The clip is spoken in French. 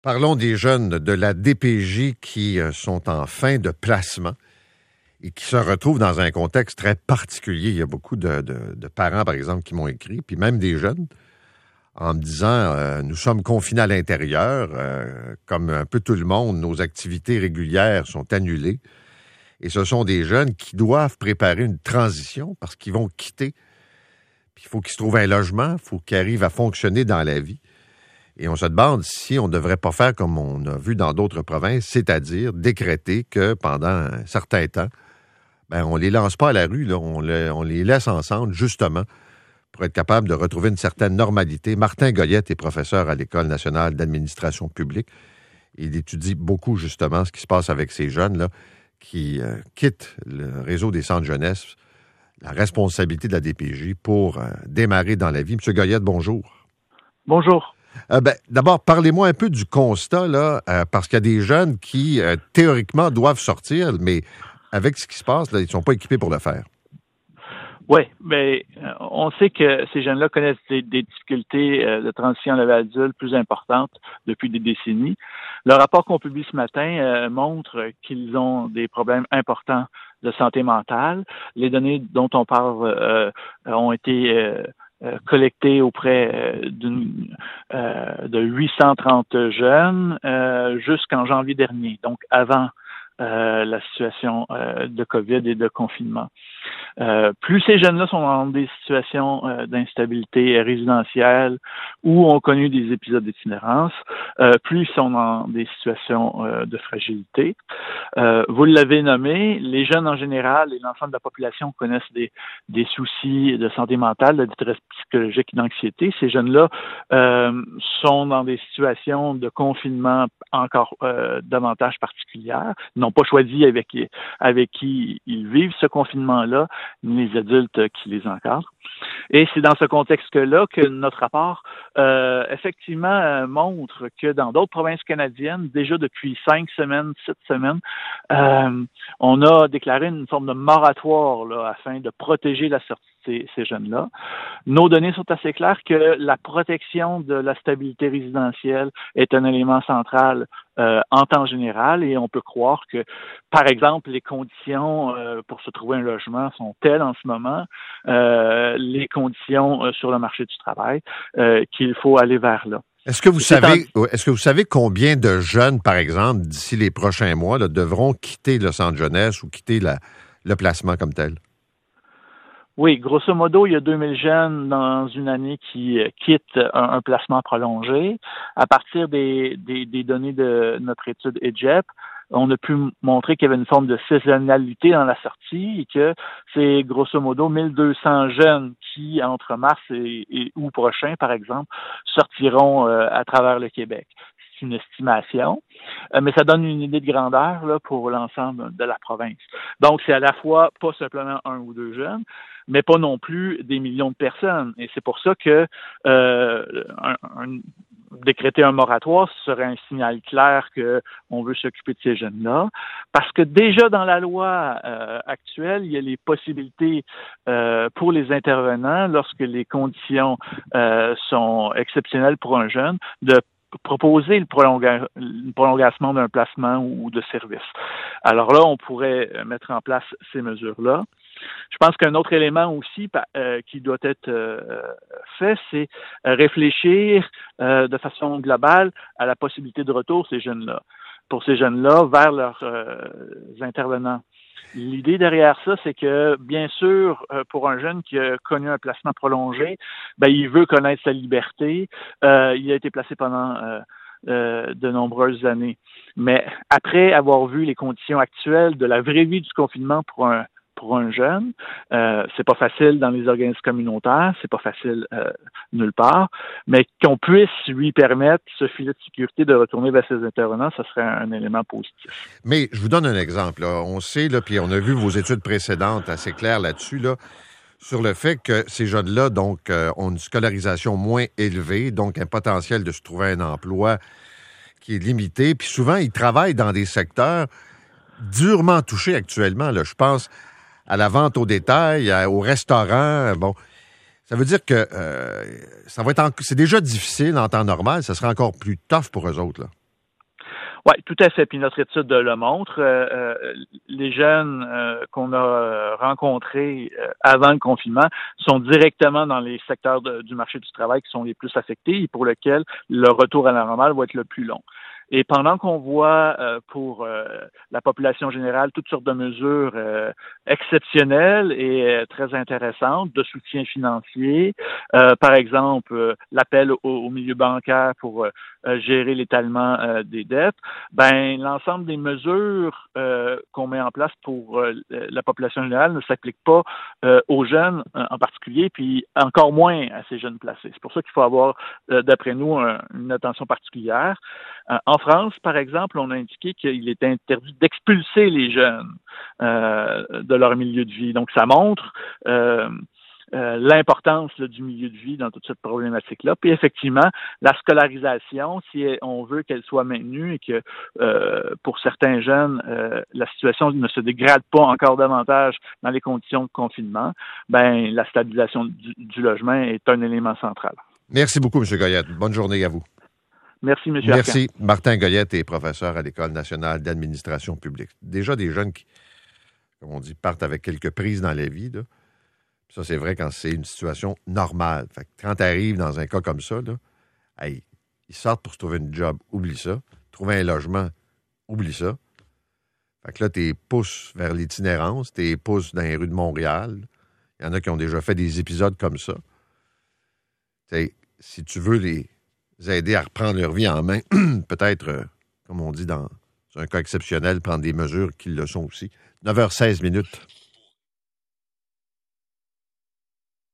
Parlons des jeunes de la DPJ qui sont en fin de placement et qui se retrouvent dans un contexte très particulier. Il y a beaucoup de parents, par exemple, qui m'ont écrit, puis même des jeunes, en me disant nous sommes confinés à l'intérieur, comme un peu tout le monde, nos activités régulières sont annulées. Et ce sont des jeunes qui doivent préparer une transition parce qu'ils vont quitter. Puis il faut qu'ils se trouvent un logement, il faut qu'ils arrivent à fonctionner dans la vie. Et on se demande si on ne devrait pas faire comme on a vu dans d'autres provinces, c'est-à-dire décréter que pendant un certain temps, on ne les lance pas à la rue, là, on les laisse ensemble, justement, pour être capable de retrouver une certaine normalité. Martin Goyette est professeur à l'École nationale d'administration publique. Il étudie beaucoup, justement, ce qui se passe avec ces jeunes-là qui quittent le réseau des centres jeunesse, la responsabilité de la DPJ pour démarrer dans la vie. Monsieur Goyette, bonjour. Bonjour. D'abord, parlez-moi un peu du constat, là, parce qu'il y a des jeunes qui, théoriquement, doivent sortir, mais avec ce qui se passe, là, ils ne sont pas équipés pour le faire. Oui, mais on sait que ces jeunes-là connaissent des difficultés de transition à la vie adulte plus importantes depuis des décennies. Le rapport qu'on publie ce matin montre qu'ils ont des problèmes importants de santé mentale. Les données dont on parle ont été collectées auprès de 830 jeunes jusqu'en janvier dernier, donc avant la situation de COVID et de confinement. Plus ces jeunes-là sont dans des situations d'instabilité résidentielle ou ont connu des épisodes d'itinérance, plus ils sont dans des situations de fragilité. Vous l'avez nommé, les jeunes en général et l'ensemble de la population connaissent des soucis de santé mentale, de détresse psychologique et d'anxiété. Ces jeunes-là sont dans des situations de confinement encore davantage particulières, ils n'ont pas choisi avec qui ils vivent ce confinement-là, ni les adultes qui les encadrent. Et c'est dans ce contexte-là que notre rapport, effectivement, montre que dans d'autres provinces canadiennes, déjà depuis 7 semaines, on a déclaré une forme de moratoire là, afin de protéger la sortie de ces jeunes-là. Nos données sont assez claires que la protection de la stabilité résidentielle est un élément central en temps général et on peut croire que, par exemple, les conditions pour se trouver un logement sont telles en ce moment, les conditions sur le marché du travail, qu'il faut aller vers là. Est-ce que vous savez combien de jeunes, par exemple, d'ici les prochains mois, là, devront quitter le centre jeunesse ou quitter le placement comme tel? Oui, grosso modo, il y a 2000 jeunes dans une année qui quittent un placement prolongé. À partir des données de notre étude EGEP, on a pu montrer qu'il y avait une forme de saisonnalité dans la sortie et que c'est grosso modo 1200 jeunes qui, entre mars et août prochain, par exemple, sortiront à travers le Québec. C'est une estimation, mais ça donne une idée de grandeur là, pour l'ensemble de la province. Donc, c'est à la fois pas simplement 1 ou 2 jeunes, mais pas non plus des millions de personnes. Et c'est pour ça que décréter un moratoire serait un signal clair qu'on veut s'occuper de ces jeunes-là. Parce que déjà dans la loi actuelle, il y a les possibilités pour les intervenants, lorsque les conditions sont exceptionnelles pour un jeune, de proposer une prolongation d'un placement ou de service. Alors là, on pourrait mettre en place ces mesures-là. Je pense qu'un autre élément aussi qui doit être fait, c'est réfléchir de façon globale à la possibilité de retour pour ces jeunes-là vers leurs intervenants. L'idée derrière ça, c'est que, bien sûr, pour un jeune qui a connu un placement prolongé, il veut connaître sa liberté. Il a été placé pendant de nombreuses années. Mais après avoir vu les conditions actuelles de la vraie vie du confinement pour un jeune, c'est pas facile dans les organismes communautaires, c'est pas facile nulle part, mais qu'on puisse lui permettre ce filet de sécurité de retourner vers ses intervenants, ça serait un élément positif. Mais je vous donne un exemple. Là. On sait, là, puis on a vu vos études précédentes assez claires là-dessus, là, sur le fait que ces jeunes-là, donc, ont une scolarisation moins élevée, donc un potentiel de se trouver un emploi qui est limité. Puis souvent, ils travaillent dans des secteurs durement touchés actuellement. Là. Je pense à la vente au détail, au restaurant. Bon, ça veut dire que ça va être c'est déjà difficile en temps normal. Ça sera encore plus tough pour eux autres, là. Oui, tout à fait. Puis notre étude le montre. Les jeunes qu'on a rencontrés avant le confinement sont directement dans les secteurs du marché du travail qui sont les plus affectés et pour lesquels le retour à la normale va être le plus long. Et pendant qu'on voit pour la population générale toutes sortes de mesures exceptionnelles et très intéressantes de soutien financier, par exemple l'appel au milieu bancaire pour gérer l'étalement des dettes, ben l'ensemble des mesures qu'on met en place pour la population générale ne s'applique pas aux jeunes en particulier, puis encore moins à ces jeunes placés. C'est pour ça qu'il faut avoir, d'après nous, une attention particulière. En France, par exemple, on a indiqué qu'il est interdit d'expulser les jeunes de leur milieu de vie. Donc, ça montre l'importance du milieu de vie dans toute cette problématique-là. Puis effectivement, la scolarisation, si on veut qu'elle soit maintenue et que pour certains jeunes, la situation ne se dégrade pas encore davantage dans les conditions de confinement, ben la stabilisation du logement est un élément central. Merci beaucoup, M. Goyette. Bonne journée à vous. Merci, M. Merci. Arcan. Martin Goyette est professeur à l'École nationale d'administration publique. Déjà des jeunes qui, comme on dit, partent avec quelques prises dans la vie, là. Ça, c'est vrai quand c'est une situation normale. Fait que quand tu arrives dans un cas comme ça, là, hey, ils sortent pour se trouver une job, oublie ça. Trouver un logement, oublie ça. Fait que là, t'es poussé vers l'itinérance, t'es poussé dans les rues de Montréal. Il y en a qui ont déjà fait des épisodes comme ça. T'sais, si tu veux les aider à reprendre leur vie en main, peut-être, comme on dit dans un cas exceptionnel, prendre des mesures qui le sont aussi. 9h16 minutes.